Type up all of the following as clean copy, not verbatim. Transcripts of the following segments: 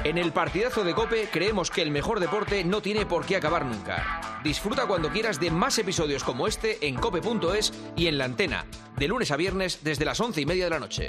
En el partidazo de COPE creemos que el mejor deporte no tiene por qué acabar nunca. Disfruta cuando quieras de más episodios como este en cope.es y en La Antena, de lunes a viernes desde las 11:30 de la noche.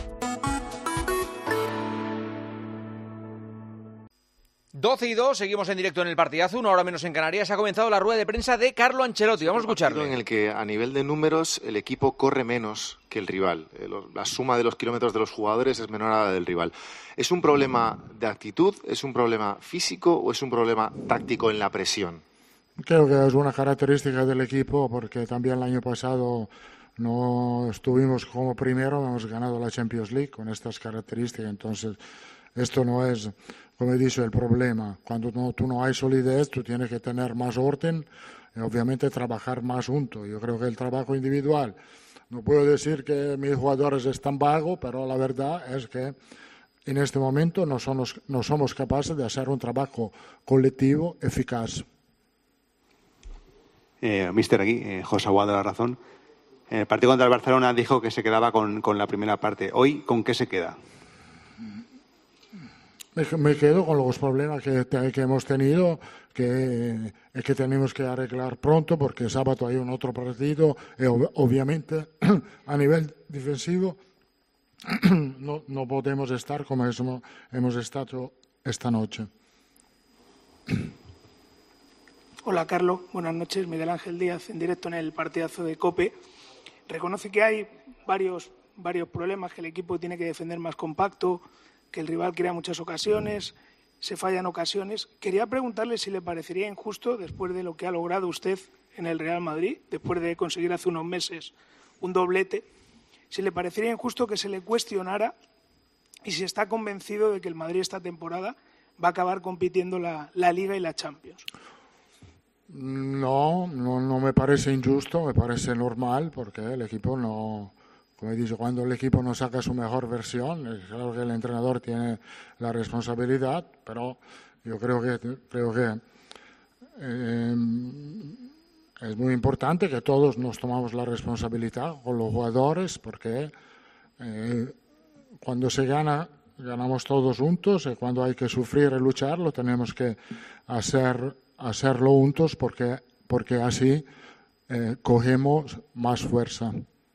12:02, seguimos en directo en el partidazo, 1 hora menos en Canarias. Ha comenzado la rueda de prensa de Carlo Ancelotti. Vamos a escucharlo. En el que a nivel de números el equipo corre menos que el rival. La suma de los kilómetros de los jugadores es menor a la del rival. ¿Es un problema de actitud, es un problema físico o es un problema táctico en la presión? Creo que es una característica del equipo porque también el año pasado no estuvimos como primero, hemos ganado la Champions League con estas características. Entonces, esto no es, como he dicho, el problema. Cuando tú no hay solidez, tú tienes que tener más orden y obviamente trabajar más juntos. Yo creo que el trabajo individual, no puedo decir que mis jugadores están vagos, pero la verdad es que en este momento no somos capaces de hacer un trabajo colectivo eficaz. Mister, aquí, José Aguado de La Razón. En el partido contra el Barcelona dijo que se quedaba con la primera parte. Hoy, ¿con qué se queda? Me quedo con los problemas que hemos tenido, que tenemos que arreglar pronto, porque sábado hay un otro partido y obviamente a nivel defensivo no podemos estar como hemos estado esta noche. Hola, Carlos. Buenas noches. Miguel Ángel Díaz, en directo en el partidazo de COPE. Reconoce que hay varios problemas, que el equipo tiene que defender más compacto, que el rival crea muchas ocasiones, se fallan ocasiones. Quería preguntarle si le parecería injusto, después de lo que ha logrado usted en el Real Madrid, después de conseguir hace unos meses un doblete, si le parecería injusto que se le cuestionara y si está convencido de que el Madrid esta temporada va a acabar compitiendo la Liga y la Champions. No me parece injusto, me parece normal, porque el equipo no, como he dicho, cuando el equipo no saca su mejor versión, claro que el entrenador tiene la responsabilidad, pero yo creo que es muy importante que todos nos tomamos la responsabilidad con los jugadores, porque cuando se gana, ganamos todos juntos, y cuando hay que sufrir y luchar, lo tenemos que hacerlo juntos, porque así cogemos más fuerza.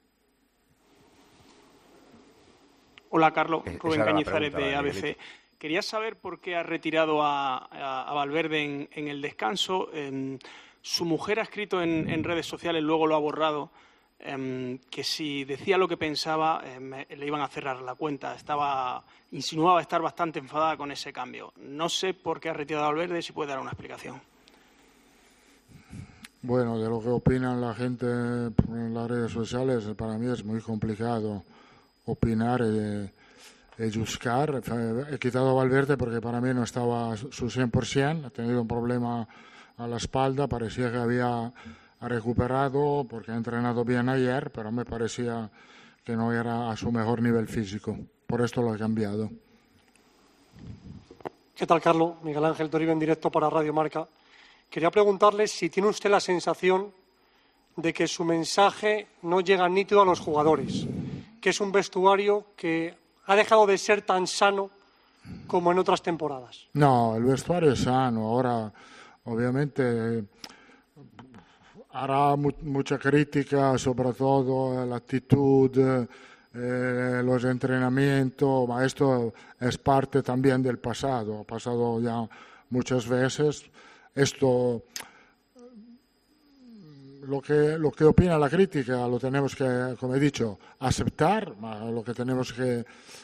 Hola, Carlos. Rubén Cañizares de ABC. Quería saber por qué ha retirado a Valverde en el descanso. Su mujer ha escrito en redes sociales, luego lo ha borrado, que si decía lo que pensaba le iban a cerrar la cuenta. Insinuaba estar bastante enfadada con ese cambio. No sé por qué ha retirado a Valverde, si puede dar una explicación. Bueno, de lo que opinan la gente en las redes sociales, para mí es muy complicado opinar y juzgar. He quitado a Valverde porque para mí no estaba su 100%, ha tenido un problema a la espalda, parecía que había recuperado porque ha entrenado bien ayer, pero me parecía que no era a su mejor nivel físico, por esto lo he cambiado. ¿Qué tal, Carlos? Miguel Ángel Toribio en directo para Radio Marca. Quería preguntarle si tiene usted la sensación de que su mensaje no llega nítido a los jugadores, que es un vestuario que ha dejado de ser tan sano como en otras temporadas. No, el vestuario es sano. Ahora, obviamente, hará mucha crítica, sobre todo la actitud, los entrenamientos, pero esto es parte también del pasado. Ha pasado ya muchas veces. Esto, lo que opina la crítica lo tenemos que, como he dicho, aceptar, lo que tenemos que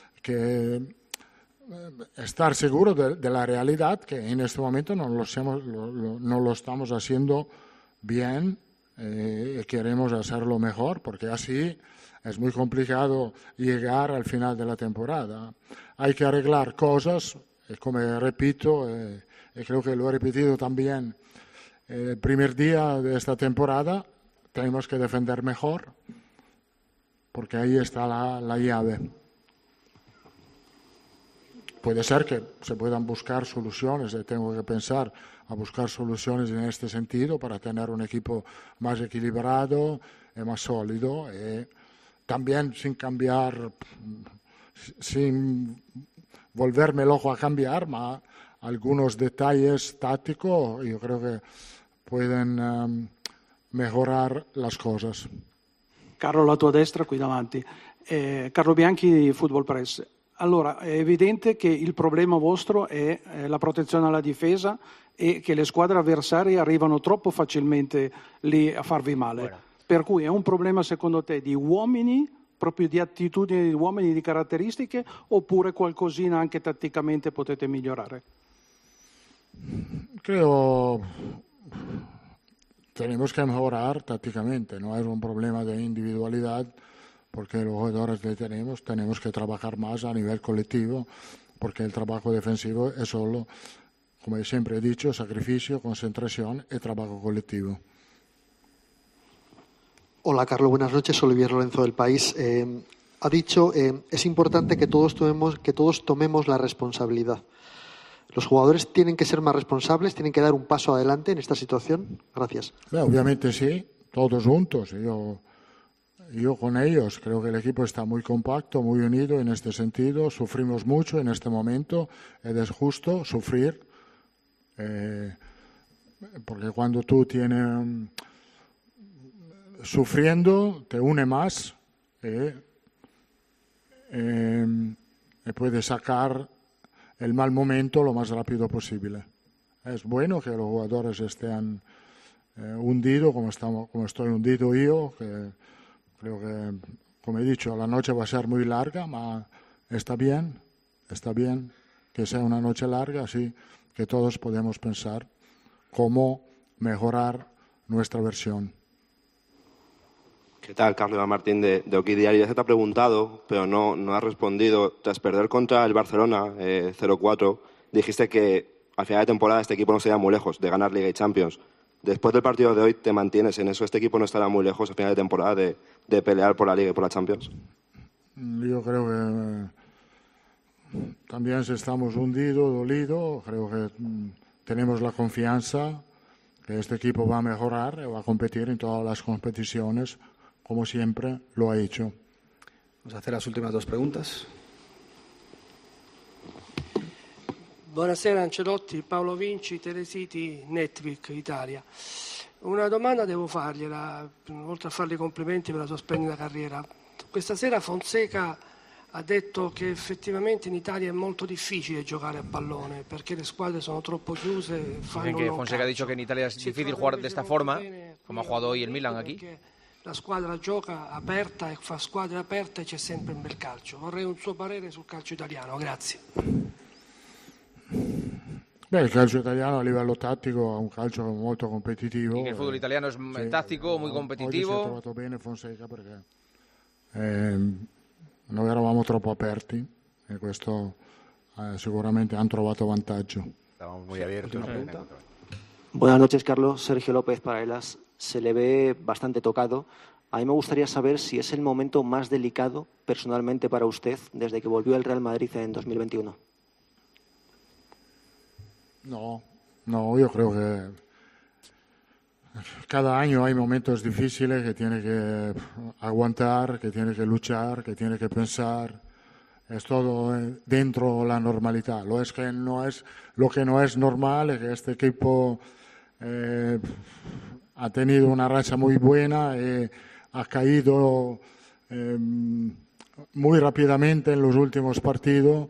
estar seguros de la realidad, que en este momento no lo estamos haciendo bien y queremos hacerlo mejor, porque así es muy complicado llegar al final de la temporada. Hay que arreglar cosas, como repito, y creo que lo he repetido también el primer día de esta temporada, tenemos que defender mejor, porque ahí está la llave. Puede ser que se puedan buscar soluciones, tengo que pensar a buscar soluciones en este sentido para tener un equipo más equilibrado y más sólido, y también sin cambiar, sin volverme loco a cambiar, ma algunos detalles tácticos yo creo que pueden mejorar las cosas. Carlo, alla tua destra, qui davanti. Carlo Bianchi di Football Press. Allora, è evidente che il problema vostro è la protezione alla difesa e che le squadre avversarie arrivano troppo facilmente lì a farvi male. Buona. Per cui è un problema secondo te di uomini, proprio di attitudini di uomini, di caratteristiche, oppure qualcosina anche tatticamente potete migliorare? Creo tenemos que mejorar tácticamente, no es un problema de individualidad, porque los jugadores que tenemos que trabajar más a nivel colectivo, porque el trabajo defensivo es solo, como siempre he dicho, sacrificio, concentración y trabajo colectivo. Hola, Carlos, buenas noches. Olivier Lorenzo del País. Ha dicho es importante que todos tomemos la responsabilidad. ¿Los jugadores tienen que ser más responsables? ¿Tienen que dar un paso adelante en esta situación? Gracias. Obviamente sí, todos juntos. Yo con ellos creo que el equipo está muy compacto, muy unido en este sentido. Sufrimos mucho en este momento. Es justo sufrir, porque cuando tú tienes sufriendo te une más y puedes sacar el mal momento lo más rápido posible. Es bueno que los jugadores estén hundidos como estoy hundido yo, que creo que, como he dicho, la noche va a ser muy larga, pero está bien que sea una noche larga, así que todos podemos pensar cómo mejorar nuestra versión. ¿Qué tal? Carlos Iván Martín de OK Diario. Ya se te ha preguntado, pero no has respondido. Tras perder contra el Barcelona 0-4, dijiste que al final de temporada este equipo no se iba muy lejos de ganar Liga y Champions. Después del partido de hoy, ¿te mantienes en eso? ¿Este equipo no estará muy lejos al final de temporada de pelear por la Liga y por la Champions? Yo creo que también si estamos hundidos, dolidos, creo que tenemos la confianza que este equipo va a mejorar y va a competir en todas las competiciones, como siempre lo ha hecho. Vamos a hacer las últimas dos preguntas. Buonasera Ancelotti, Paolo Vinci, Telesiti, Network Italia. Una domanda devo fargliela, oltre a fargli complimenti per la sua splendida carriera. Questa sera Fonseca ha detto che effettivamente in Italia è molto difficile giocare a pallone perché le squadre sono troppo chiuse. Dicen que Fonseca ha dicho que en Italia es difícil jugar de esta forma, como ha jugado hoy el Milan aquí. La squadra gioca aperta e fa squadre aperte e c'è sempre un bel calcio. Vorrei un suo parere sul calcio italiano, grazie. Il calcio italiano a livello tattico è un calcio molto competitivo. Il football italiano es táctico, muy competitivo. Oggi si è trovato bene Fonseca perché noi eravamo troppo aperti e questo sicuramente hanno trovato vantaggio. Estábamos muy abiertos. Buenas noches, Carlos. Sergio López para ELAS. Se le ve bastante tocado. A mí me gustaría saber si es el momento más delicado personalmente para usted desde que volvió al Real Madrid en 2021. No, yo creo que cada año hay momentos difíciles que tiene que aguantar, que tiene que luchar, que tiene que pensar. Es todo dentro de la normalidad. Lo que no es normal es que este equipo ha tenido una racha muy buena y ha caído muy rápidamente en los últimos partidos.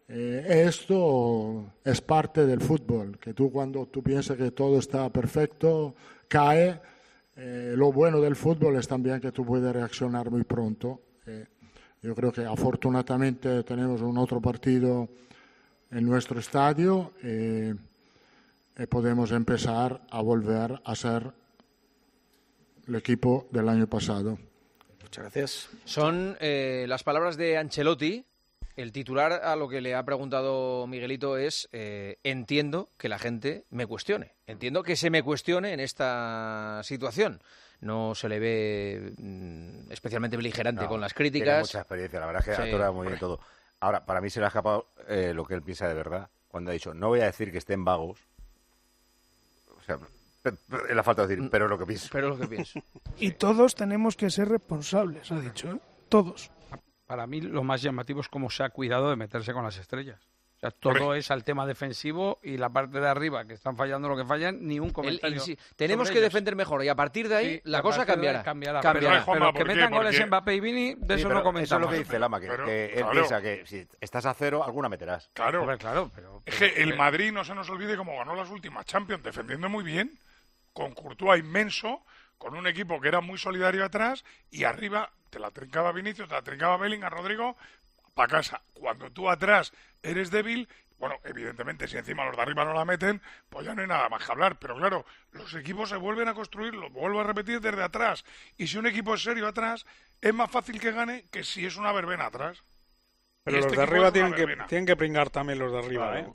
Esto es parte del fútbol, que cuando tú piensas que todo está perfecto, cae. Lo bueno del fútbol es también que tú puedes reaccionar muy pronto. Yo creo que afortunadamente tenemos un otro partido en nuestro estadio y podemos empezar a volver a ser el equipo del año pasado. Muchas gracias. Son las palabras de Ancelotti. El titular a lo que le ha preguntado Miguelito es entiendo que la gente me cuestione. Entiendo que se me cuestione en esta situación. No se le ve especialmente beligerante con las críticas. Tiene mucha experiencia, la verdad es que atora muy bien todo. Ahora, para mí se le ha escapado lo que él piensa de verdad. Cuando ha dicho, no voy a decir que estén vagos. O sea, es la falta de decir, pero es lo que pienso. Pero es lo que pienso. Y todos tenemos que ser responsables, ha dicho, ¿eh? Todos. Para mí lo más llamativo es cómo se ha cuidado de meterse con las estrellas. O sea, todo es al tema defensivo y la parte de arriba, que están fallando lo que fallan, ni un comentario. Tenemos que defender mejor y a partir de ahí la cosa cambiará. Pero que metan goles Mbappé y Vini, de eso no comentamos. Eso es lo que dice Lama, que él piensa que si estás a 0, alguna meterás. Claro. Pero es que el Madrid, no se nos olvide cómo ganó las últimas Champions, defendiendo muy bien, con Courtois inmenso, con un equipo que era muy solidario atrás, y arriba te la trincaba Vinicius, te la trincaba Bellingham, Rodrigo, para casa. Cuando tú atrás eres débil, bueno, evidentemente si encima los de arriba no la meten, pues ya no hay nada más que hablar. Pero claro, los equipos se vuelven a construir, lo vuelvo a repetir, desde atrás. Y si un equipo es serio atrás, es más fácil que gane que si es una verbena atrás. Pero los de arriba tienen que pringar también los de arriba. ¿eh?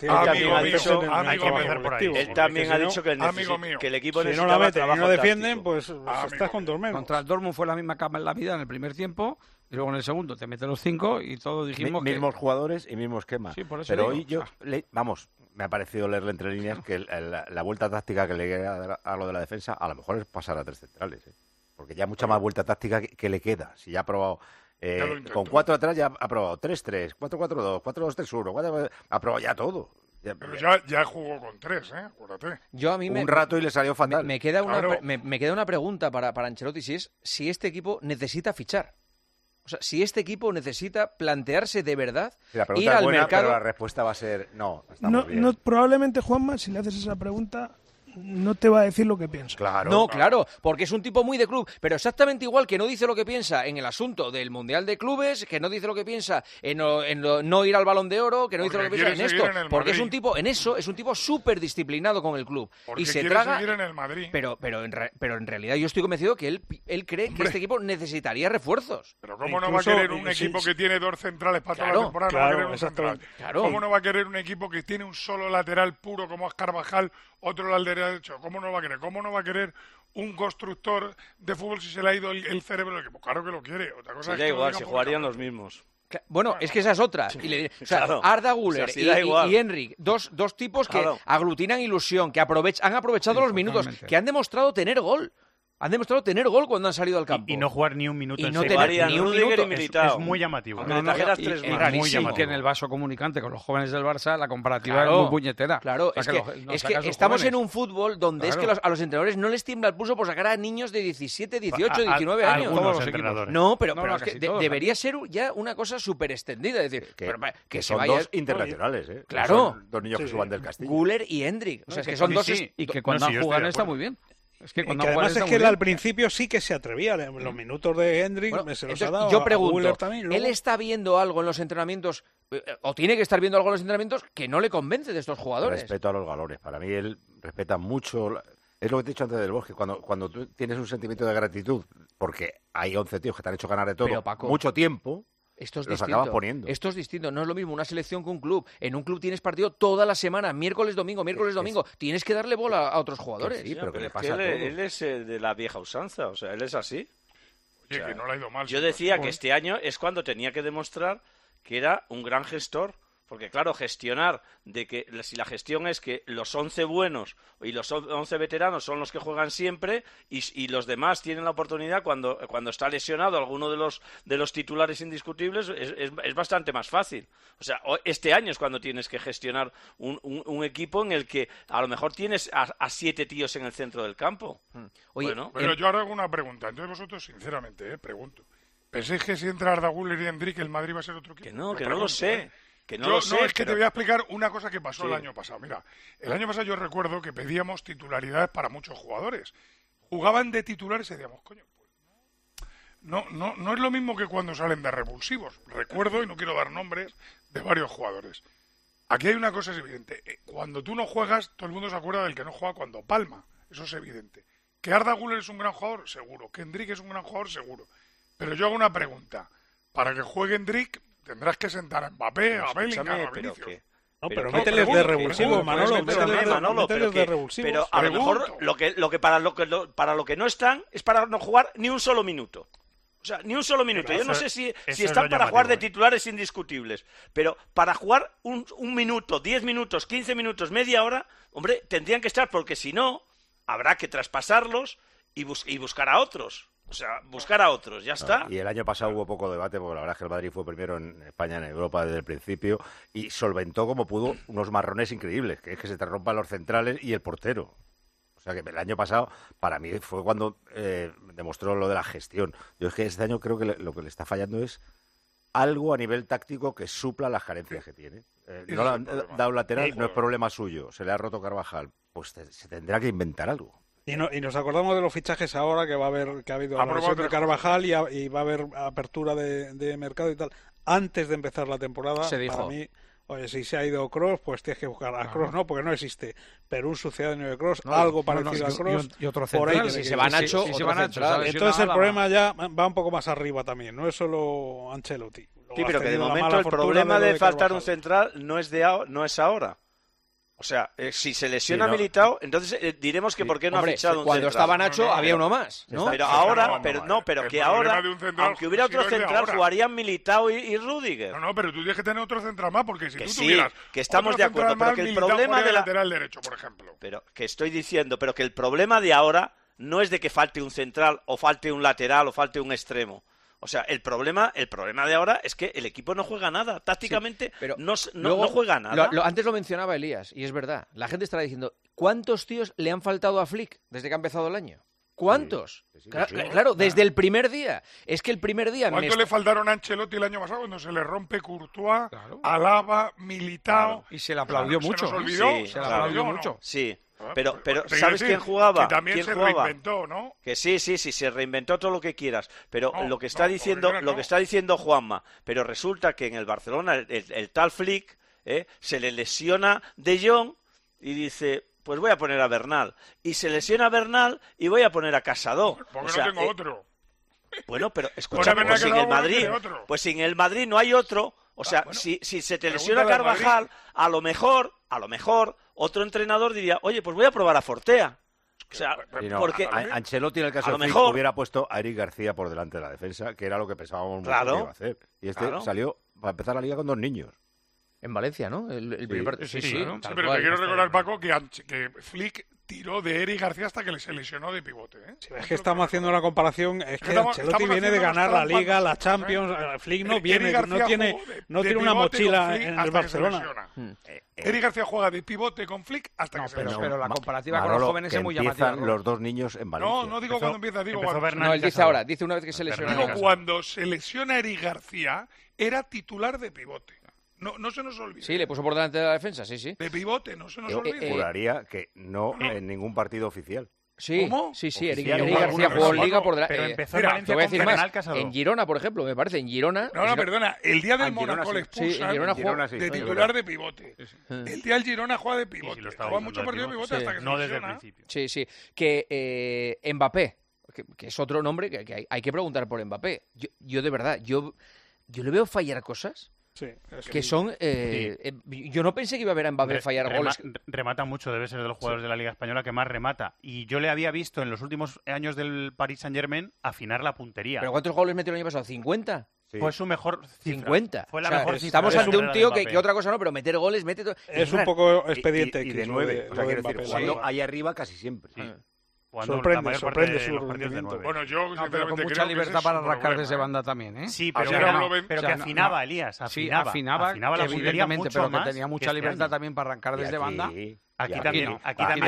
Él también ha dicho que el equipo si no la meten y no defienden, pues estás con 2 menos. Contra el Dortmund fue la misma cama en la vida en el primer tiempo, y luego en el segundo te mete los 5 y todos dijimos mismos jugadores y mismo esquema. Sí, por eso pero digo, hoy me ha parecido leerle entre líneas que la vuelta táctica que le queda a lo de la defensa a lo mejor es pasar a 3 centrales. Porque ya mucha más vuelta táctica que le queda. Si ya ha probado... con 4 atrás ya ha probado 3-3, 4-4-2, 4-2-3-1, ha probado ya todo. Pero ya jugó con 3, acuérdate. Un rato y le salió fatal. Me queda una pregunta para Ancelotti, si este equipo necesita fichar. O sea, si este equipo necesita plantearse de verdad ir al mercado... Pero la respuesta va a ser no. Probablemente, Juanma, si le haces esa pregunta... no te va a decir lo que piensa. Claro, porque es un tipo muy de club, pero exactamente igual que no dice lo que piensa en el asunto del Mundial de Clubes, que no dice lo que piensa en no ir al Balón de Oro, que no dice lo que piensa en esto, porque es un tipo, en eso, es un tipo súper disciplinado con el club. Porque y se quiere traga, seguir en el Madrid. Pero en realidad yo estoy convencido que él cree que este equipo necesitaría refuerzos. Pero ¿cómo no va a querer un equipo que tiene 2 centrales para toda la temporada? No va a querer un central. ¿Cómo no va a querer un equipo que tiene un solo lateral puro como es Carvajal, otro lateral derecho? ¿Cómo no va a querer? ¿Cómo no va a querer un constructor de fútbol si se le ha ido el cerebro del equipo? Claro que lo quiere. Otra cosa es da que igual, si jugarían los mismos. Bueno, es que esa es otra. Arda Güler y Enric, dos tipos que aglutinan ilusión, que han aprovechado los minutos, que han demostrado tener gol. Han demostrado tener gol cuando han salido al campo. Y no jugar ni un minuto y en no serio. tener ni un minuto. Es muy llamativo. Es muy llamativo. Que en el vaso comunicante con los jóvenes del Barça la comparativa es muy puñetera. Claro, es que estamos en un fútbol donde es que a los entrenadores no les tiembla el pulso por sacar a niños de 17, 18, 19 años. Todos los entrenadores. No, pero es que debería ser ya una cosa súper extendida. Es decir, que son dos internacionales. Claro. Son 2 niños que suban del Castillo. Güler y Endrick. O sea, es que son dos... Y que cuando juegan está muy bien. Es que además es que él al principio sí que se atrevía. Los minutos de Hendrik se los ha dado. Yo pregunto, también, ¿él está viendo algo en los entrenamientos, o tiene que estar viendo algo en los entrenamientos, que no le convence de estos jugadores? Respeto a los valores. Para mí él respeta mucho... Es lo que te he dicho antes del Bosque. Cuando tú tienes un sentimiento de gratitud, porque hay 11 tíos que te han hecho ganar de todo, Paco, mucho tiempo... Los acabas poniendo. Esto es distinto, no es lo mismo una selección que un club. En un club tienes partido toda la semana, miércoles, domingo. Tienes que darle bola a otros jugadores. Sí, pero que le pasa a todos. Él es de la vieja usanza, o sea, él es así. Oye, que no le ha ido mal. Yo decía que este año es cuando tenía que demostrar que era un gran gestor. Porque, claro, gestionar, si la gestión es que los 11 buenos y los 11 veteranos son los que juegan siempre y los demás tienen la oportunidad cuando está lesionado alguno de los titulares indiscutibles, es bastante más fácil. O sea, este año es cuando tienes que gestionar un equipo en el que a lo mejor tienes a 7 tíos en el centro del campo. Oye, bueno, pero yo ahora hago una pregunta. Entonces vosotros, sinceramente, pregunto. ¿Pensáis que si entra Arda Güler y Endrick, el Madrid va a ser otro equipo? Que no lo sé. Que no lo sé, es que te voy a explicar una cosa que pasó el año pasado. Mira, el año pasado yo recuerdo que pedíamos titularidades para muchos jugadores. Jugaban de titulares y decíamos, coño, pues no es lo mismo que cuando salen de revulsivos. Recuerdo, y no quiero dar nombres, de varios jugadores. Aquí hay una cosa es evidente. Cuando tú no juegas, todo el mundo se acuerda del que no juega cuando palma. Eso es evidente. ¿Que Arda Güler es un gran jugador? Seguro. ¿Que Endrick es un gran jugador? Seguro. Pero yo hago una pregunta. Para que juegue Endrick... tendrás que sentar a Mbappé, a Bellingham, a Vinicius. Pero mételes de revulsivo, Manolo. Mételes de revulsivo. Pero a lo mejor para lo que no están es para no jugar ni un solo minuto. O sea, ni un solo minuto. Yo no sé si están para jugar de titulares indiscutibles, pero para jugar un minuto, 10 minutos, 15 minutos, media hora, hombre, tendrían que estar, porque si no, habrá que traspasarlos y buscar a otros. O sea, buscar a otros, ya está. Y el año pasado hubo poco debate, porque la verdad es que el Madrid fue primero en España, en Europa desde el principio, y solventó como pudo unos marrones increíbles, que es que se te rompan los centrales y el portero. O sea que el año pasado, para mí, fue cuando demostró lo de la gestión. Yo es que este año creo que lo que le está fallando es algo a nivel táctico que supla las carencias que tiene. No le han dado lateral, no es problema suyo. Se le ha roto Carvajal. Pues se tendrá que inventar algo. Y nos acordamos de los fichajes ahora, que va a haber, que ha habido la lesión de Carvajal y va a haber apertura de mercado y tal. Antes de empezar la temporada, se dijo. Para mí, oye, si se ha ido Kroos, pues tienes que buscar a Kroos, no, porque no existe. Pero un sucedáneo de Kroos, algo parecido a Kroos. Y otro central, si se va Nacho, entonces el problema ya va un poco más arriba también, no es solo Ancelotti. Sí, pero que de momento el problema de faltar un central no es ahora. O sea, si se lesiona Militao, entonces diremos que por qué no ha fichado un cuando central. Estaba Nacho había uno más, ¿no? Pero ahora, que ahora, aunque hubiera otro central, jugarían Militao y Rüdiger. No, pero tú tienes que tener otro central más, porque si que tú sí, tuvieras que estamos otro de acuerdo, central pero que el Militao problema de lateral derecho, por ejemplo. Pero que estoy diciendo, pero que el problema de ahora no es de que falte un central o falte un lateral o falte un extremo. O sea, el problema de ahora es que el equipo no juega nada. Tácticamente no juega nada. Antes lo mencionaba Elías, y es verdad. La gente estará diciendo, ¿cuántos tíos le han faltado a Flick desde que ha empezado el año? ¿Cuántos? Claro, desde el primer día. Es que el primer día... ¿Cuántos le faltaron a Ancelotti el año pasado cuando se le rompe Courtois, Alaba, Militao? Y se le aplaudió mucho. ¿Se nos olvidó? Se le aplaudió mucho. Sí. Pero ¿sabes quién jugaba? Que también se reinventó, ¿no? Que sí, se reinventó todo lo que quieras. Pero lo que está diciendo Juanma, pero resulta que en el Barcelona el tal Flick se le lesiona De Jong y dice, pues voy a poner a Bernal. Y se lesiona a Bernal y voy a poner a Casado. Porque no tengo otro. Bueno, pero escucha, pues sin el Madrid no hay otro. O sea, si se te lesiona Carvajal, a lo mejor otro entrenador diría, oye, pues voy a probar a Fortea. O sea, porque Ancelotti en el caso de Flick hubiera puesto a Eric García por delante de la defensa, que era lo que pensábamos mucho que iba a hacer. Y salió para empezar la liga con 2 niños. En Valencia, ¿no? El primer partido. Sí, pero te quiero recordar, Paco, que Flick tiró de Eric García hasta que se lesionó de pivote. Es que estamos haciendo una comparación. Es que Ancelotti viene de ganar la Liga, la Champions. Flick no viene, no tiene una mochila en el Barcelona. Eric García juega de pivote con Flick hasta que se lesiona. Pero la comparativa con los jóvenes es muy llamativa. Empiezan los 2 niños en Valencia. No digo cuando empieza, digo cuando. No, él dice ahora, dice una vez que se lesiona. Digo cuando se lesiona Eric García, era titular de pivote. No se nos olvide. Sí, le puso por delante de la defensa, sí. De pivote, no se nos olvide. Juraría que no en ningún partido oficial. Sí, ¿Cómo? Sí, Eric García jugó en Liga por delante. Pero empezó en Valencia con Bernal Casado. En Girona, por ejemplo, me parece, en Girona... No, perdona, el día del Mónaco le expulsan de titular de pivote. El día del Girona juega de pivote. Juega mucho partido de pivote hasta que se lesiona. No desde el principio. Sí. Que Mbappé, que es otro nombre que hay que preguntar por Mbappé. Yo de verdad, yo le veo fallar cosas... Sí, que son... yo no pensé que iba a ver a Mbappé fallar goles. Remata mucho, debe ser de los jugadores de la Liga Española que más remata. Y yo le había visto en los últimos años del Paris Saint-Germain afinar la puntería. ¿Pero cuántos goles metió el año pasado? ¿50? Sí. Fue su mejor cifra. 50. Fue la mejor cifra. Estamos ante un tío que otra cosa no, pero meter goles, mete todo. Es un poco expediente. Y de 9. O sea, quiero decir, cuando ahí arriba casi siempre. Sí. Sorprende su rendimiento. Bueno, yo sinceramente con mucha libertad para arrancar desde banda también, ¿eh? Sí, pero que afinaba, Elías. Afinaba la evidentemente, pero que tenía mucha libertad también para arrancar desde banda. Aquí también.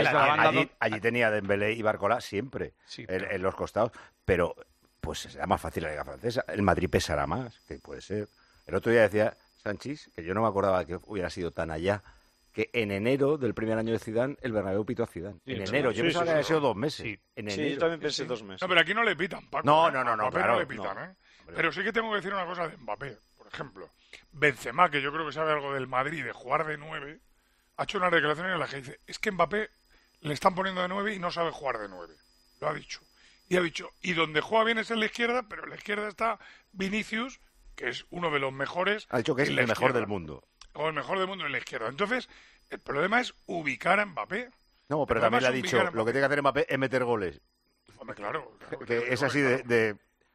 Allí tenía Dembélé y Barcola siempre en los costados, pero pues será más fácil la Liga Francesa. El Madrid pesará más, que puede ser. El otro día decía Sanchís, que yo no me acordaba que hubiera sido tan allá, que en enero del primer año de Zidane, el Bernabéu pitó a Zidane. En enero. Yo pensaba que había sido 2 meses. En enero. Yo también pensé 2 meses. No, pero aquí no le pitan, Paco. No, claro. No le pitan, Pero sí que tengo que decir una cosa de Mbappé. Por ejemplo, Benzema, que yo creo que sabe algo del Madrid, de jugar de 9, ha hecho una declaración en la que dice, es que Mbappé le están poniendo de 9 y no sabe jugar de 9. Lo ha dicho. Y ha dicho, y donde juega bien es en la izquierda, pero en la izquierda está Vinicius, que es uno de los mejores. Ha dicho que es el mejor del mundo. O el mejor del mundo en la izquierda. Entonces, el problema es ubicar a Mbappé. No, pero también le ha dicho, lo que tiene que hacer Mbappé es meter goles. Hombre, claro. Que es así de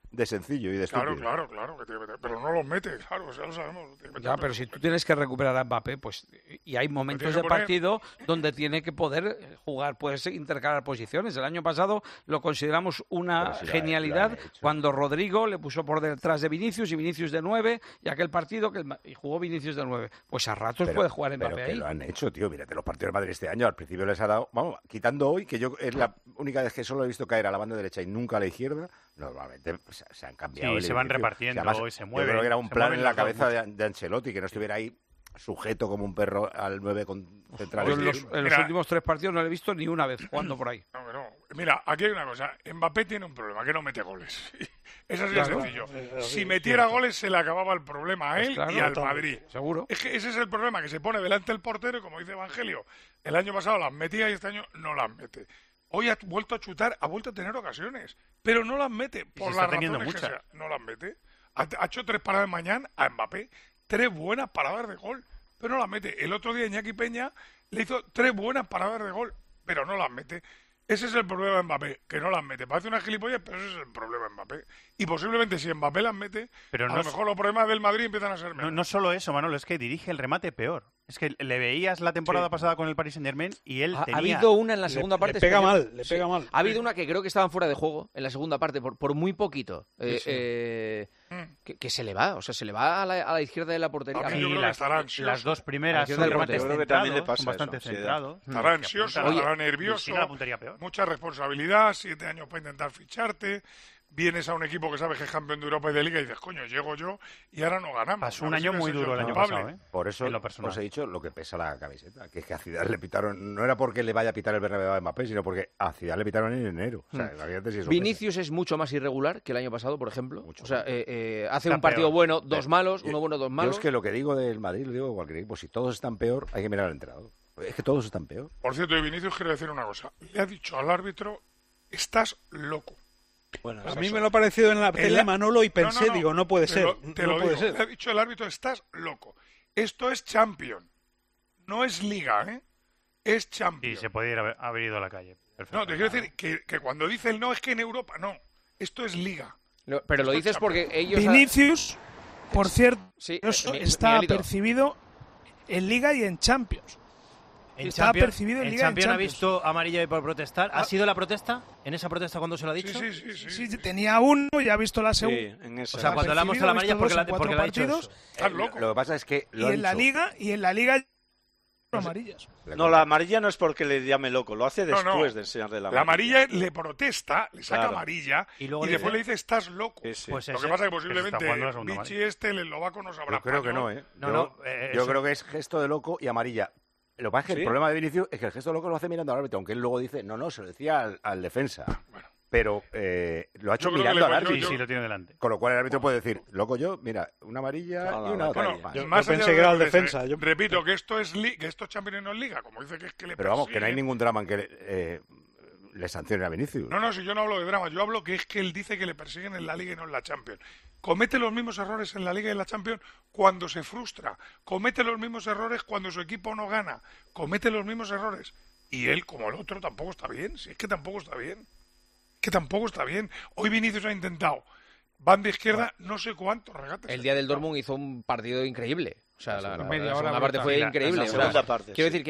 de sencillo y de estúpido. Claro, que tiene que meter, pero no los mete, claro, ya lo sabemos. Ya, pero si tú tienes que recuperar a Mbappé, pues y hay momentos de partido donde tiene que poder jugar, puedes intercalar posiciones. El año pasado lo consideramos una genialidad cuando Rodrigo le puso por detrás de Vinicius y Vinicius de 9 y aquel partido y jugó Vinicius de 9. Pues a ratos puede jugar Mbappé pero ahí. Lo han hecho, tío. Mírate los partidos de Madrid este año. Al principio les ha dado, vamos, quitando hoy, que yo es la única vez que solo he visto caer a la banda derecha y nunca a la izquierda, normalmente se han cambiado. Sí, se van repartiendo y se mueven. Yo creo que era un plan en la cabeza de Ancelotti, que no estuviera ahí sujeto como un perro al 9 central. Yo en los últimos 3 partidos no lo he visto ni una vez jugando por ahí. No. Mira, aquí hay una cosa. Mbappé tiene un problema, que no mete goles. Es así de sencillo. Si metiera goles se le acababa el problema a él y al Madrid. Seguro. Es que ese es el problema, que se pone delante del portero y, como dice Evangelio, el año pasado las metía y este año no las mete. Hoy ha vuelto a chutar, ha vuelto a tener ocasiones, pero no las mete por las razones que sea. No las mete. Ha hecho 3 paradas mañana a Mbappé, 3 buenas paradas de gol, pero no las mete. El otro día Iñaki Peña le hizo 3 buenas paradas de gol, pero no las mete. Ese es el problema de Mbappé, que no las mete. Parece una gilipollas, pero ese es el problema de Mbappé. Y posiblemente si Mbappé las mete, pero a lo mejor los problemas del Madrid empiezan a ser menos. No solo eso, Manolo, es que dirige el remate peor. Es que le veías la temporada pasada con el Paris Saint-Germain y él tenía... Ha habido una en la segunda parte... Le pega mal. Ha habido una que creo que estaban fuera de juego en la segunda parte, por muy poquito. Que se le va, o sea, se le va a la izquierda de la portería. Las 2 primeras son remates centrados, son bastante centrados. Estará ansioso, estará nervioso, mucha responsabilidad, 7 años para intentar ficharte. Vienes a un equipo que sabes que es campeón de Europa y de Liga y dices, coño, llego yo y ahora no ganamos. Pasó un año muy duro el año pasado, ¿eh? Por eso os he dicho lo que pesa la camiseta, que es que a Zidane le pitaron, no era porque le vaya a pitar el Bernabéu a Mbappé, sino porque a Zidane le pitaron en enero. O sea, si eso Vinicius es mucho más irregular que el año pasado, por ejemplo. O sea, hace un partido bueno, 2 malos, uno bueno, 2 malos. Yo es que lo que digo del Madrid, lo digo de cualquier equipo, si todos están peor, hay que mirar al entrenador. Es que todos están peor. Por cierto, de Vinicius quiero decir una cosa. Le ha dicho al árbitro, estás loco. Bueno, a mí me lo ha parecido en la tele, Manolo, y pensé, no puede ser. Te lo digo. Le ha dicho el árbitro, estás loco. Esto es Champions, no es Liga, ¿eh? Es Champions. Y se podía haber ido a la calle. No, te quiero decir que cuando dice el no es que en Europa, no. Esto es Liga. No, pero lo dices porque ellos... Vinicius, por cierto, está percibido en Liga y en Champions. En Champions ha visto amarilla por protestar. ¿Ha sido la protesta? ¿En esa protesta cuando se lo ha dicho? Sí, tenía uno, ya ha visto la segunda. O sea, cuando le ha mostrado la amarilla porque le ha dicho eso. Lo que pasa es que y en la Liga amarillas. No, la amarilla no es porque le llame loco, lo hace después de enseñarle la amarilla. La amarilla le protesta, le saca amarilla y después le dice estás loco. Sí. Pues lo que pasa es que posiblemente Vichy el eslovaco no sabrá. Yo creo que no, ¿eh? Yo creo que es gesto de loco y amarilla. Lo que pasa es que el problema de Vinicius es que el gesto loco lo hace mirando al árbitro, aunque él luego dice, no, se lo decía al defensa. Bueno. Pero lo ha hecho mirando al árbitro. Sí, lo tiene delante. Con lo cual el árbitro puede decir, loco yo, mira, una amarilla y una otra. Yo pensé que era el defensa. Repito, que esto es Champions no es Liga, como dice que es que le Pero vamos, que no hay ningún drama en que le sancionen a Vinicius. No, si yo no hablo de drama, yo hablo que es que él dice que le persiguen en la Liga y no en la Champions. Comete los mismos errores en la Liga y en la Champions cuando se frustra. Comete los mismos errores cuando su equipo no gana. Comete los mismos errores. Y él, como el otro, tampoco está bien. Si es que tampoco está bien. Hoy Vinicius ha intentado banda izquierda no sé cuántos regates. El día del Dortmund hizo un partido increíble. O sea, la segunda parte fue increíble. Quiero decir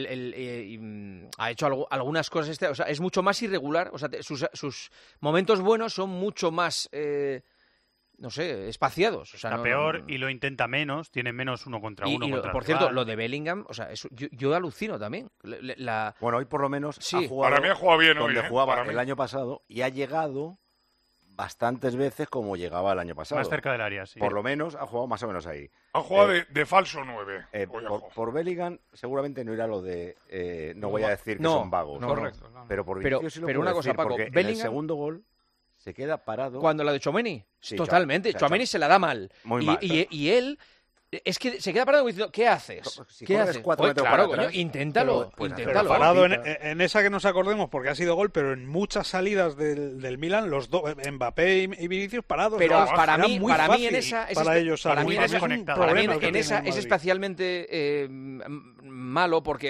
que ha hecho algunas cosas. O sea, es mucho más irregular. O sea, sus momentos buenos son mucho más, no sé, espaciados. O sea, está peor y lo intenta menos. Tiene menos 1 contra 1. Por cierto, lo de Bellingham, o sea, yo alucino también. Bueno, hoy por lo menos sí. ha jugado. Para mí ha jugado bien donde hoy, jugaba el año pasado y ha llegado bastantes veces como llegaba el año pasado. Más cerca del área, sí. Por lo menos ha jugado más o menos ahí. Ha jugado de falso 9. Por Bellingham seguramente no irá lo de... no voy a decir que son vagos. No, correcto. Pero por Vinicius sí lo puedo una cosa, decir, Paco, porque Bellingham, en el segundo gol se queda parado. ¿Cuando la de Tchouaméni? Sí, totalmente. Tchouaméni se la da mal. Muy mal. Y él... Es que se queda parado diciendo, ¿qué haces? Si ¿Qué haces? 4 metros para atrás, inténtalo. Pero parado en esa que nos acordemos, porque ha sido gol, pero en muchas salidas del Milan, los dos, Mbappé y Vinicius parados. Pero para mí en esa es especialmente malo porque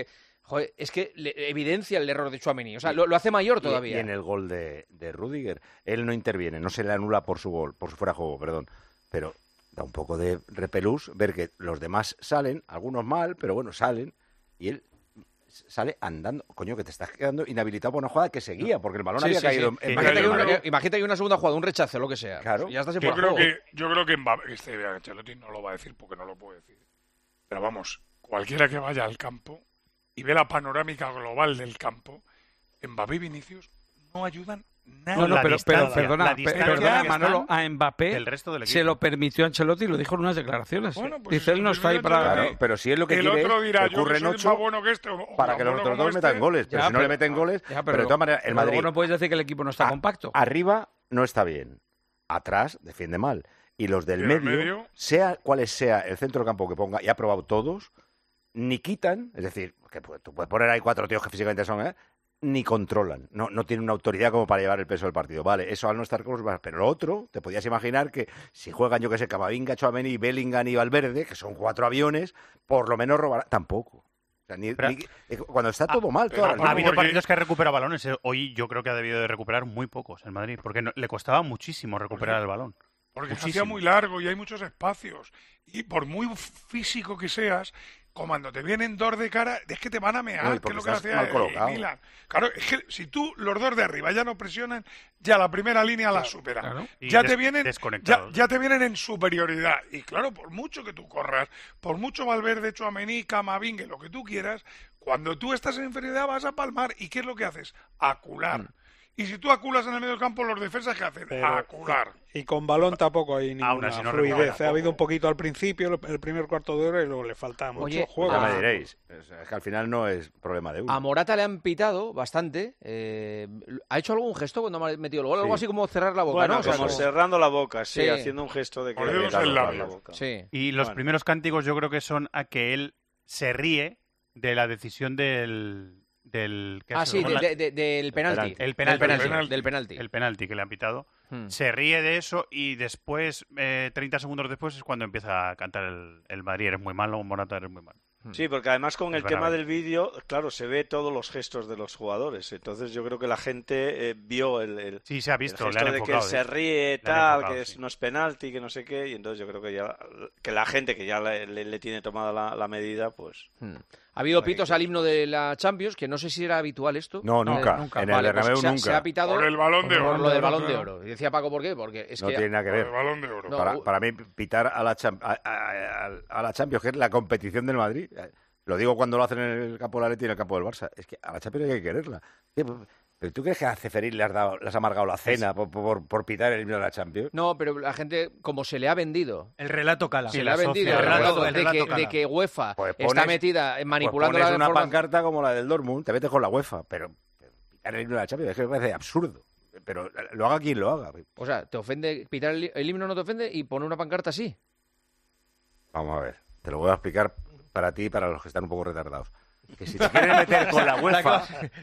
Joder, es que evidencia el error de Tchouaméni. O sea, lo hace mayor todavía. Y en el gol de Rüdiger, él no interviene, no se le anula por su gol, por su fuera de juego, perdón. Pero da un poco de repelús ver que los demás salen, algunos mal, pero bueno, salen, y él sale andando. Coño, que te estás quedando inhabilitado por una jugada que seguía, porque el balón había caído. Imagínate que hay una segunda jugada, un rechazo, lo que sea. Claro. Ya estás en yo creo que Ancelotti no lo va a decir porque no lo puede decir. Pero vamos, cualquiera que vaya al campo y ve la panorámica global del campo, Mbappé y Vinicius no ayudan nada. No, pero perdona, Manolo, a Mbappé se lo permitió Ancelotti y lo dijo en unas declaraciones. Bueno, pues dice, él no está ahí para... Claro, pero si es lo que el quiere, otro dirá, que ocurren 8 más bueno que este, para que los otros dos metan goles. Pero si no le meten goles... pero de todas maneras, el Madrid... Luego no puedes decir que el equipo no está compacto. Arriba no está bien. Atrás defiende mal. Y los del medio, sea cual sea el centro del campo que ponga, y ha probado todos, ni quitan, es decir, que tú puedes poner ahí 4 tíos que físicamente son... ni controlan, no tienen una autoridad como para llevar el peso del partido. Vale, eso al no estar con los... Pero lo otro, te podías imaginar que si juegan, yo que sé, Camavinga, Tchouaméni, Bellingham y Valverde, que son 4 aviones, por lo menos robarán... Tampoco. O sea, cuando está todo mal... Ha habido partidos que ha recuperado balones. Hoy yo creo que ha debido de recuperar muy pocos el Madrid, porque le costaba muchísimo recuperar el balón. Porque se hacía muy largo y hay muchos espacios. Y por muy físico que seas... Cuando te vienen dos de cara, es que te van a mear, que es lo que hacía el Milan. Claro, es que si tú, los dos de arriba ya no presionan, ya la primera línea la supera. Claro. Ya te vienen ya te vienen en superioridad. Y claro, por mucho que tú corras, por mucho Valverde, Tchouaméni, Camavinga, lo que tú quieras, cuando tú estás en inferioridad vas a palmar. ¿Y qué es lo que haces? Acular. Y si tú aculas en el medio del campo, los defensas, ¿qué hacen? Acular. Y con balón tampoco hay ninguna fluidez. Ha habido un poquito al principio, el primer cuarto de hora, y luego le falta mucho juego. Ya me diréis. Es que al final no es problema de uno. A Morata le han pitado bastante. ¿Ha hecho algún gesto cuando ha metido el gol? Algo así como cerrar la boca, bueno, ¿no? O sea, como cerrando la boca, sí, haciendo un gesto de que la boca. Sí. Y los primeros cánticos yo creo que son a que él se ríe de la decisión del del penalti. Del penalti que le han pitado. Se ríe de eso y después, 30 segundos después, es cuando empieza a cantar el Madrid. Eres muy malo, Morata, eres muy malo. Sí, porque además con el tema del vídeo, claro, se ve todos los gestos de los jugadores. Entonces yo creo que la gente vio sí, se ha visto, el gesto de que se ríe, tal, que no es penalti, que no sé qué. Y entonces yo creo que ya que la gente que ya le tiene tomada la medida, pues... Ha habido pitos al himno de la Champions, que no sé si era habitual esto. No, nunca. En el Bernabéu nunca. Se ha pitado por el Balón de Oro. Por lo del Balón de Oro. Y decía Paco, ¿por qué? Porque es no tiene nada que ver. Por el Balón de Oro. No, para mí, pitar a la Champions, que es la competición del Madrid... Lo digo cuando lo hacen en el campo del Atleti y en el campo del Barça. Es que a la Champions hay que quererla. ¿Pero tú crees que a Ceferín les ha amargado la cena por pitar el himno de la Champions? No, pero la gente, como se le ha vendido... El relato cala. Se le ha vendido el relato de que UEFA está metida en manipulando la una pancarta como la del Dortmund, te metes con la UEFA, pero pitar el himno de la Champions es que me parece absurdo. Pero lo haga quien lo haga. O sea, ¿te ofende pitar el himno no te ofende y poner una pancarta así? Vamos a ver, te lo voy a explicar para ti y para los que están un poco retardados. Que si te quieren meter con la UEFA,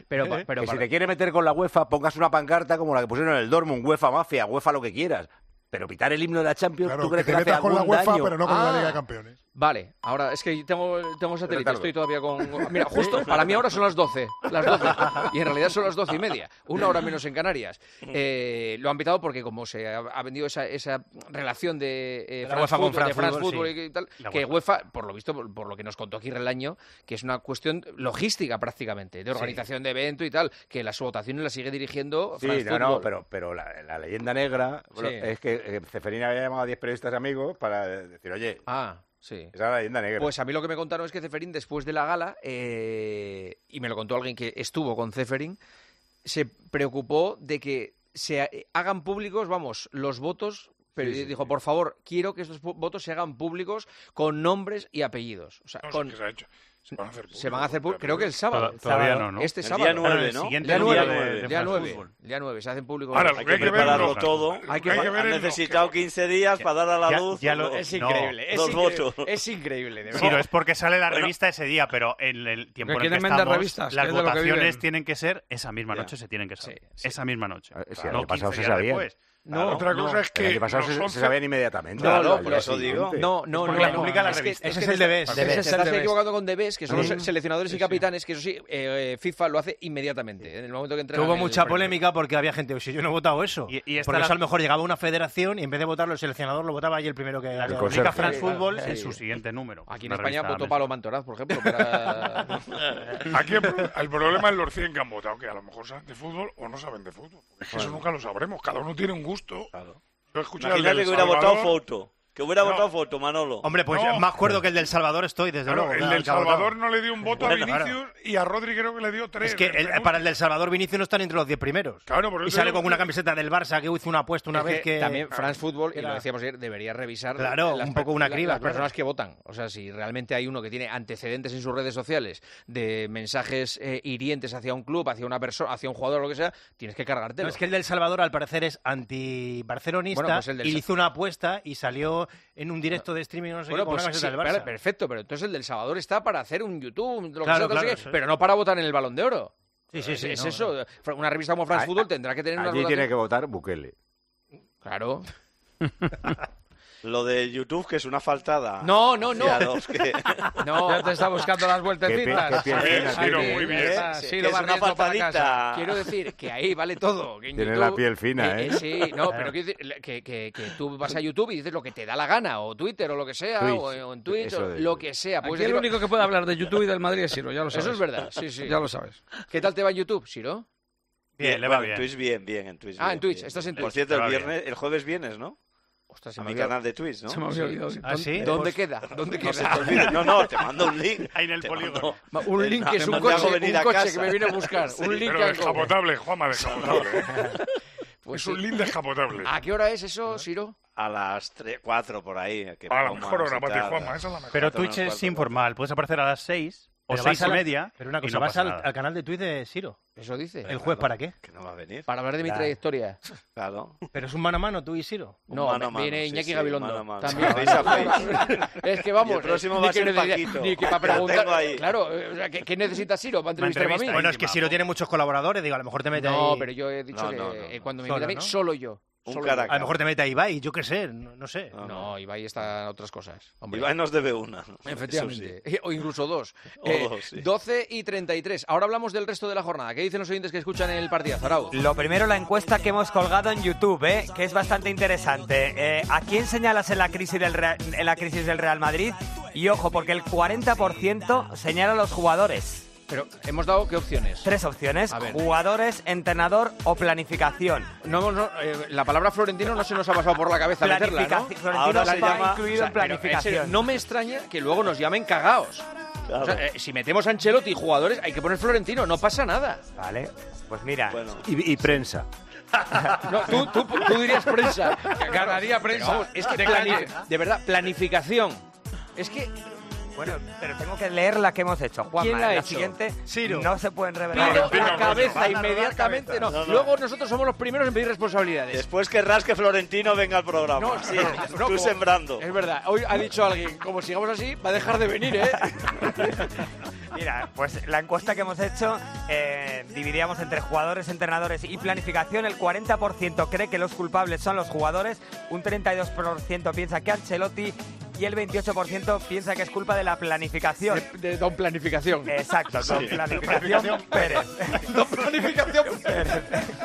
si te quieren meter con la UEFA, pongas una pancarta como la que pusieron en el Dortmund, UEFA Mafia, UEFA lo que quieras. Pero pitar el himno de la Champions, claro, ¿tú crees que te hace algún con la UEFA, daño? Pero no con la Liga de Campeones. Vale, ahora es que tengo satélite, estoy todavía con... Mira, justo, para mí ahora son las 12, y en realidad son las 12:30, una hora menos en Canarias. Lo han pitado porque como se ha vendido esa relación de France Football y tal, que UEFA, por lo visto, por lo que nos contó aquí Relaño, que es una cuestión logística prácticamente, de organización de evento y tal, que las votaciones las sigue dirigiendo France Football. Pero la leyenda negra es que Ceferín había llamado a 10 periodistas amigos para decir, oye... Sí. Esa es la leyenda negra. Pues a mí lo que me contaron es que Ceferín, después de la gala, y me lo contó alguien que estuvo con Ceferín, se preocupó de que se hagan públicos, los votos, pero dijo, por favor, quiero que estos votos se hagan públicos con nombres y apellidos. O sea, que se ha hecho. Se van a hacer públicos, creo que el sábado. Todavía no, ¿no? Este sábado. Día 9, ¿no? Día 9, se hacen públicos. Ahora, hay que prepararlo todo. Han necesitado 15 días para dar a la luz. Es increíble. Es increíble, de verdad. Sí, no es porque sale la revista ese día, pero en el tiempo en el que estamos, las votaciones tienen que ser esa misma noche, se tienen que saber. Esa misma noche. Si el año pasado se sabía. No, otra cosa es que el año pasado se sabían inmediatamente. Claro, por eso digo. No, porque la publica la revista. Ese es el Debes. Te estás equivocando con Debes, que son los seleccionadores y capitanes, que eso sí, FIFA lo hace inmediatamente. En el momento que entregan. Hubo mucha polémica porque había gente, si yo no he votado eso. Porque eso a lo mejor llegaba a una federación y en vez de votarlo el seleccionador, lo votaba ahí el primero que publica France Football en su siguiente número. Aquí en España votó Pablo Mantoraz, por ejemplo. Aquí el problema es los 100 que han votado, que a lo mejor saben de fútbol o no saben de fútbol. Porque es que eso nunca lo sabremos. Cada uno tiene un gusto. Claro. Imagínate que hubiera votado Foto. Que hubiera votado Foto, Manolo. Hombre, pues más acuerdo que el del Salvador estoy, desde luego. El del Salvador no le dio un voto a Vinicius y a Rodri creo que le dio 3. Es que para el del Salvador Vinicius no están entre los 10 primeros. Claro, por eso y sale con una camiseta del Barça que hizo una apuesta una vez que... También France Football, y lo decíamos ayer, debería revisar un poco una criba. Las personas que votan. O sea, si realmente hay uno que tiene antecedentes en sus redes sociales de mensajes hirientes hacia un club, hacia una persona, hacia un jugador o lo que sea, tienes que cargártelo. No, es que el del Salvador al parecer es anti-barcelonista, y hizo una apuesta y salió en un directo de streaming, no sé qué, pues del Barça. Perfecto, pero entonces el del Salvador está para hacer un YouTube, pero no para votar en el Balón de Oro. Sí, es eso. Una revista como France Football tendrá que tener una votación. Allí tiene que votar Bukele. Claro. Lo de YouTube, que es una faltada. No. No. Ya te está buscando las vueltecitas. Muy bien. Sí, es una faltadita. Quiero decir que ahí vale todo. Que Tiene la piel fina, ¿eh? Sí, no, pero quiero decir que tú vas a YouTube y dices lo que te da la gana, o Twitter, o lo que sea, o en Twitch, o lo que sea. Aquí el único que puede hablar de YouTube y del Madrid es Siro, ya lo sabes. Eso es verdad, sí. Ya lo sabes. ¿Qué tal te va en YouTube, Siro? Bien, le va bien. En Twitch bien, en Twitch. En Twitch, estás en Twitch. Por cierto, el jueves vienes, ¿no? Ostras, a mi canal de Twitch, ¿no? Se me había olvidado. ¿Sí? ¿Dónde queda? No se te olvide. No, te mando un link. Ahí en el polígono. Un link que es un coche que me viene a buscar. Un link pero descapotable, Juanma, descapotable. Pues es un link descapotable. ¿A qué hora es eso, Siro? A las 4 por ahí. A la mejor hora para ti, Juanma, esa es la mejor. Pero Twitch es informal, puedes aparecer a las 6 o 6:30. Pero una cosa, vas al canal de Twitch de Siro. Eso dice. ¿El juez para qué? Que no va a venir. Para hablar de mi trayectoria. Claro. ¿Pero es un mano a mano tú y Siro? No, viene Iñaki Gabilondo. También. Es que vamos, el próximo va a ser Paquito. Ni que para preguntar. Claro, ¿qué necesita Siro para entrevistarme a mí? Bueno, es que Siro tiene muchos colaboradores, digo, a lo mejor te mete ahí... No, pero yo he dicho que cuando me invita a mí, solo yo. A lo mejor te mete a Ibai, yo qué sé, no sé. No, Ibai está en otras cosas. Hombre. Ibai nos debe una. Efectivamente. Sí. O incluso dos. Sí. 12:33. Ahora hablamos del resto de la jornada. ¿Qué dicen los oyentes que escuchan el partidazo, Arauz? Lo primero, la encuesta que hemos colgado en YouTube, que es bastante interesante. ¿A quién señalas en la crisis del Real Madrid? Y ojo, porque el 40% señala a los jugadores. Pero hemos dado ¿qué opciones? 3 opciones: jugadores, entrenador o planificación. La palabra Florentino no se nos ha pasado por la cabeza meterla, ¿no? Florentino se llama incluido en planificación. No me extraña que luego nos llamen cagaos. Claro. O sea, si metemos a Ancelotti y jugadores, hay que poner Florentino, no pasa nada. Vale, pues mira. Bueno. Y prensa. No, tú dirías prensa. Ganaría prensa. Vamos, es que de verdad, planificación. Es que... Bueno, pero tengo que leer la que hemos hecho. Juanma, ¿quién la ha hecho? Siguiente Ciro. No se pueden revelar. Pero la cabeza inmediatamente no. Luego nosotros somos los primeros en pedir responsabilidades. Después querrás que Florentino venga al programa. No, sí, tú sembrando. Es verdad. Hoy ha dicho alguien, como sigamos así, va a dejar de venir, ¿eh? Mira, pues la encuesta que hemos hecho dividíamos entre jugadores, entrenadores y planificación. El 40% cree que los culpables son los jugadores, un 32% piensa que Ancelotti y el 28% piensa que es culpa de la planificación. De Don Planificación. Exacto, Don Planificación Pérez. Don Planificación Pérez.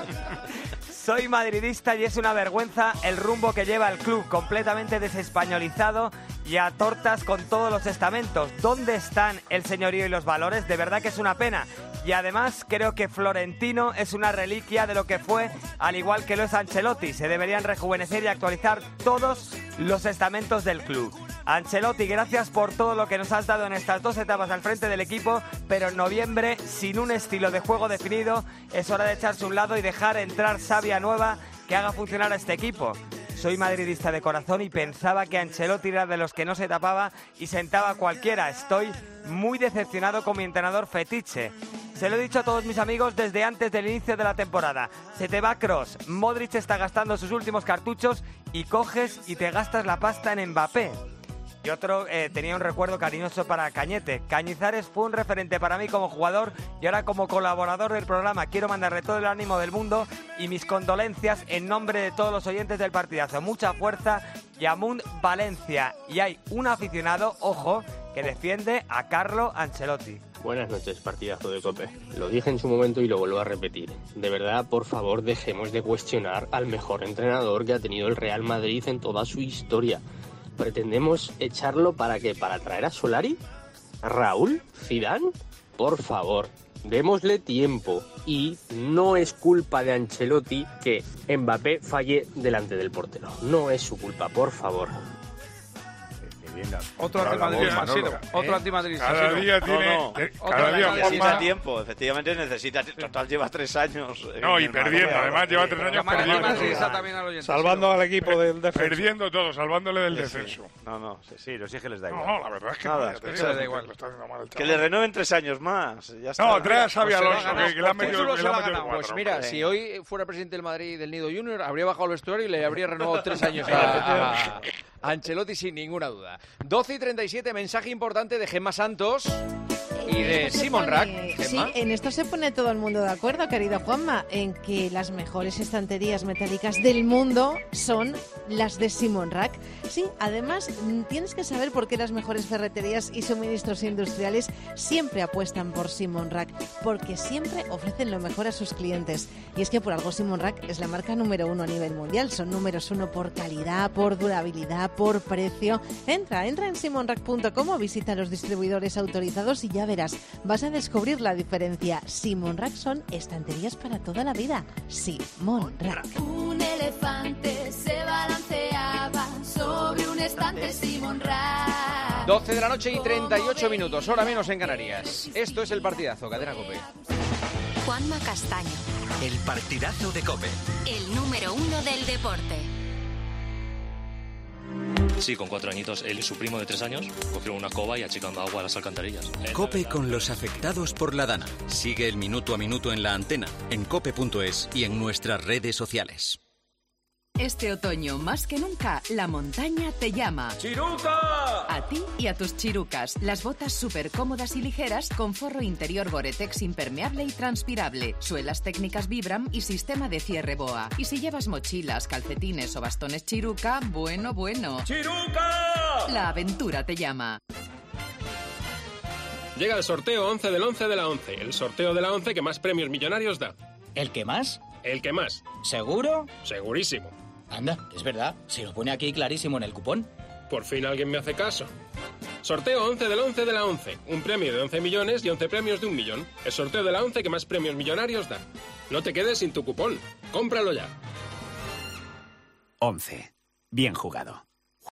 Soy madridista y es una vergüenza el rumbo que lleva el club, completamente desespañolizado y a tortas con todos los estamentos. ¿Dónde están el señorío y los valores? De verdad que es una pena. Y además creo que Florentino es una reliquia de lo que fue, al igual que lo es Ancelotti. Se deberían rejuvenecer y actualizar todos los estamentos del club. Ancelotti, gracias por todo lo que nos has dado en estas 2 etapas al frente del equipo, pero en noviembre, sin un estilo de juego definido, es hora de echarse a un lado y dejar entrar savia nueva que haga funcionar a este equipo. Soy madridista de corazón y pensaba que Ancelotti era de los que no se tapaba y sentaba a cualquiera. Estoy muy decepcionado con mi entrenador fetiche. Se lo he dicho a todos mis amigos desde antes del inicio de la temporada. Se te va Kroos, Modric está gastando sus últimos cartuchos y coges y te gastas la pasta en Mbappé. Y otro tenía un recuerdo cariñoso para Cañete. Cañizares fue un referente para mí como jugador y ahora como colaborador del programa. Quiero mandarle todo el ánimo del mundo y mis condolencias en nombre de todos los oyentes del partidazo. Mucha fuerza, Yamun Valencia. Y hay un aficionado, ojo, que defiende a Carlo Ancelotti. Buenas noches, partidazo de COPE. Lo dije en su momento y lo vuelvo a repetir. De verdad, por favor, dejemos de cuestionar al mejor entrenador que ha tenido el Real Madrid en toda su historia. ¿Pretendemos echarlo para qué? ¿Para traer a Solari? ¿A Raúl? ¿Zidane? Por favor, démosle tiempo. Y no es culpa de Ancelotti que Mbappé falle delante del portero. No es su culpa, por favor. Otro antimadrid. Cada día tiene... Cada día necesita tiempo, efectivamente necesita... Total, lleva 3 años... No, y perdiendo, además lleva 3 años perdiendo. Salvando al equipo del descenso. Perdiendo todo, salvándole del descenso. No, sí, los que les da igual. No, la verdad es que nada, no, da igual. Que le renueven 3 años más. Ya está. No, trae a Xabi Alonso, que le han metido el 4. Pues mira, si hoy fuera presidente del Madrid del Nido Junior, habría bajado el vestuario y le habría renovado 3 años a Ancelotti sin ninguna duda. 12:37, mensaje importante de Gemma Santos y de Simon Rack. Sí, en esto se pone todo el mundo de acuerdo, querido Juanma, en que las mejores estanterías metálicas del mundo son las de Simon Rack. Sí, además tienes que saber por qué las mejores ferreterías y suministros industriales siempre apuestan por Simon Rack, porque siempre ofrecen lo mejor a sus clientes. Y es que por algo Simon Rack es la marca número 1 a nivel mundial. Son números 1 por calidad, por durabilidad, por precio. Entra en simonrack.com o visita a los distribuidores autorizados y ya verás, vas a descubrir la diferencia. Simon Rack son estanterías para toda la vida. Simon Rack. Un elefante se balanceaba sobre un estante Simon Rack. 12 de la noche y 38 minutos, hora menos en Canarias. Esto es el partidazo, Cadena COPE. Juanma Castaño. El partidazo de COPE. El número 1 del deporte. Sí, con 4 añitos. Él y su primo de 3 años cogieron una coba y achicando agua a las alcantarillas. COPE con los afectados por la Dana. Sigue el minuto a minuto en la antena, en cope.es y en nuestras redes sociales. Este otoño, más que nunca, la montaña te llama. ¡Chiruca! A ti y a tus chirucas. Las botas súper cómodas y ligeras con forro interior Gore-Tex impermeable y transpirable, suelas técnicas Vibram y sistema de cierre BOA. Y si llevas mochilas, calcetines o bastones Chiruca, bueno. ¡Chiruca! La aventura te llama. Llega el sorteo 11 del 11 de la 11. El sorteo de la 11 que más premios millonarios da. ¿El que más? El que más. ¿Seguro? Segurísimo. Anda, es verdad. Se lo pone aquí clarísimo en el cupón. Por fin alguien me hace caso. Sorteo 11 del 11 de la 11. Un premio de 11 millones y 11 premios de 1 millón. El sorteo de la 11 que más premios millonarios da. No te quedes sin tu cupón. Cómpralo ya. 11. Bien jugado.